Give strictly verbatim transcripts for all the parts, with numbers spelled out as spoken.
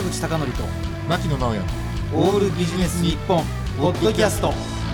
口貴教と牧野直哉オールビジネス日本ポッドキャスト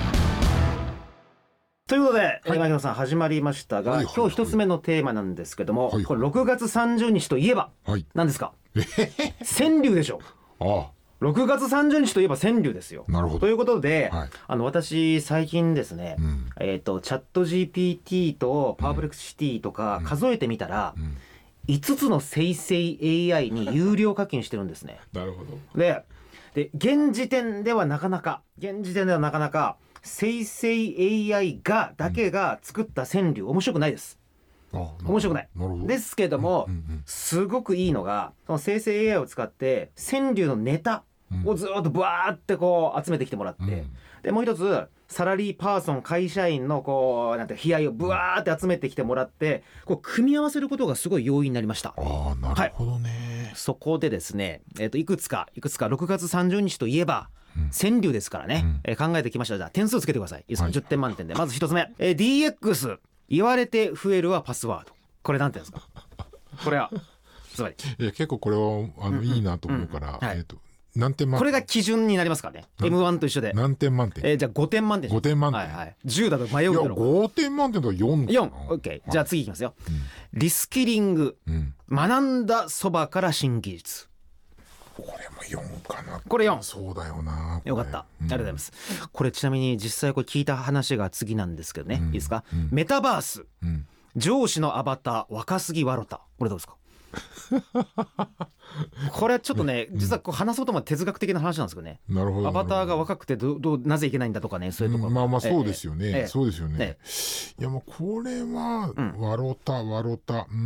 ということで、はい、牧野さん始まりましたが、はいはいはい、今日一つ目のテーマなんですけども、はいはい、これろくがつさんじゅうにちといえば、はい、何ですか？川柳でしょ。ああ、ろくがつさんじゅうにちといえば川柳ですよ。なるほど。ということで、はい、あの私最近ですね、うん、えーと、チャット ジーピーティー とパープレクシティとか数えてみたら、うんうん、いつつの生成 エーアイ に有料課金してるんですね。 なるほど。 で、で現時点ではなかなか現時点ではなかなか生成 エーアイ がだけが作った川柳、うん、面白くないです。ああ、面白くないですけども、うんうんうん、すごくいいのがその生成 エーアイ を使って川柳のネタをずっとブワーってこう集めてきてもらって、うん、でもう一つサラリーパーソン会社員のこうなんて悲哀をブワーって集めてきてもらってこう組み合わせることがすごい容易になりました。 ああ、なるほどね、 はい、そこでですね、えーと、いくつかいくつかろくがつさんじゅうにちといえば川柳ですからね、うんえー、考えてきました。じゃあ点数つけてください。いいですか、はい、じゅってん満点でまずひとつめ、えー、ディーエックス 言われて増えるはパスワード。これなんていうんですか？これはつまりいや結構これはあの、うんうん、いいなと思うから、うんはいえーと何点満点？これが基準になりますからね。 エムワン と一緒で何点満点？ えー、じゃあごてん満点。 ごてん満点、 はいはい、じゅうだと迷うだろう。いやごてん満点とよんかな。 よん OK、 じゃあ次いきますよ、うん、リスキリング、うん、学んだそばから新技術。 これもよんかな。 これよん。 そうだよな。 よかった、うん、ありがとうございます。これちなみに実際これ聞いた話が次なんですけどね、うん、いいですか、うん、メタバース、うん、上司のアバター若すぎわろた。これどうですか？これちょっとね、実はこう話すことも哲学的な話なんですけどね。なるほど。アバターが若くてどどなぜいけないんだとかね、そういうところ、うん、 まあまあそうですよね、えー、そうですよね、 えー、いやもうこれはわろたわろたうーん、うん、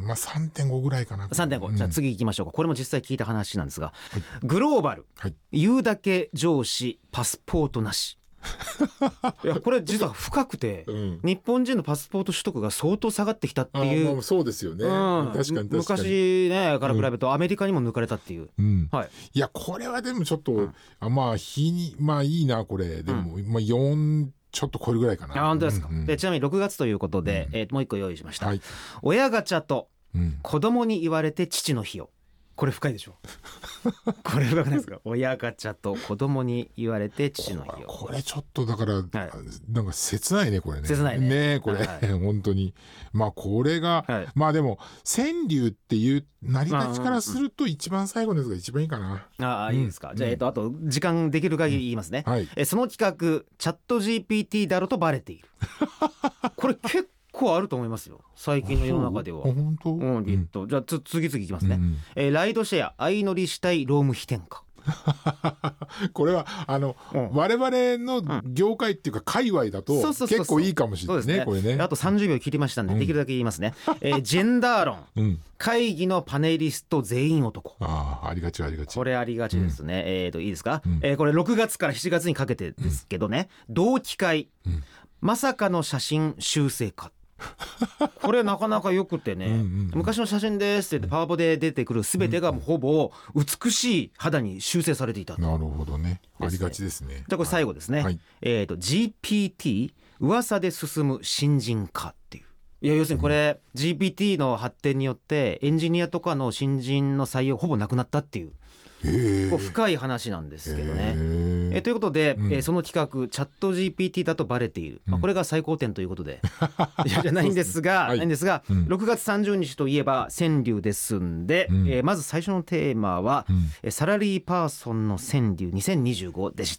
まあ さんてんご ぐらいかな。 さんてんご、うん、じゃあ次行きましょうか。これも実際聞いた話なんですが、はい、グローバル、はい、言うだけ上司パスポートなし。いやこれ実は深くて、うん、日本人のパスポート取得が相当下がってきたっていう。 あ、まあ、そうですよね、うん、確かに確かに昔ねから比べるとアメリカにも抜かれたっていう、うんはい、 いやこれはでもちょっと、うん、あまあ日にまあいいなこれでも、うんまあ、よんちょっと超えるぐらいかな。 あ本当ですか、うんうん、でちなみにろくがつということで、うんえー、もう一個用意しました、はい、親ガチャと子供に言われて父の日を。これ深いでしょ。これ深くないですか？親ガチャと子供に言われて父の日を。 これちょっとだから、はい、なんか切ないねこれね。 切ないね。 ねこれ、はい、本当にまあこれが、はい、まあでも川柳っていう成り立ちからすると一番最後のやつが一番いいかな。 ああ、うん、いいですか。じゃあ、えっとあと時間できる限り言いますね。うんはい、えその企画チャット ジーピーティー だろとバレている。これ結構結構あると思いますよ最近の世の中では。 本当、 うんえっと、じゃあつ次々いきますね、うんえー、ライドシェア相乗りしたい労務費転嫁。 これはあの、うん、我々の業界っていうか界隈だと結構いいかもしれないね。これね。 あとさんじゅうびょう切りましたんで、うん、できるだけ言いますね、えー、ジェンダー論、うん、会議のパネリスト全員男。 ああ、ありがちありがち。 これありがちですね、うん、えーといいですか、うんえー、これろくがつからしちがつにかけてですけどね、うん、同期会、うん、まさかの写真修正か。これなかなかよくてね、うんうんうん、昔の写真ですってパワポで出てくる全てがほぼ美しい肌に修正されていたと。 なるほどね、ありがちですね。 じゃあこれ最後ですね、はい、えーと ジーピーティー 噂で進む新人化っていう。いや要するにこれ、うん、ジーピーティー の発展によってエンジニアとかの新人の採用ほぼなくなったっていう、こう深い話なんですけどね。えということで、うんえー、その企画チャット ジーピーティー だとバレている、まあ、これが最高点ということで、うん、じゃないんですが、はい、ないんですが、うん、ろくがつさんじゅうにちといえば川柳ですんで、うんえー、まず最初のテーマは、うん、サラリーパーソンの川柳にせんにじゅうごでした。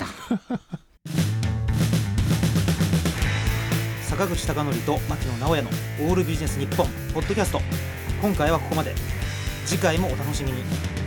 坂口貴教と牧野直哉のオールビジネス日本ポッドキャスト、今回はここまで。次回もお楽しみに。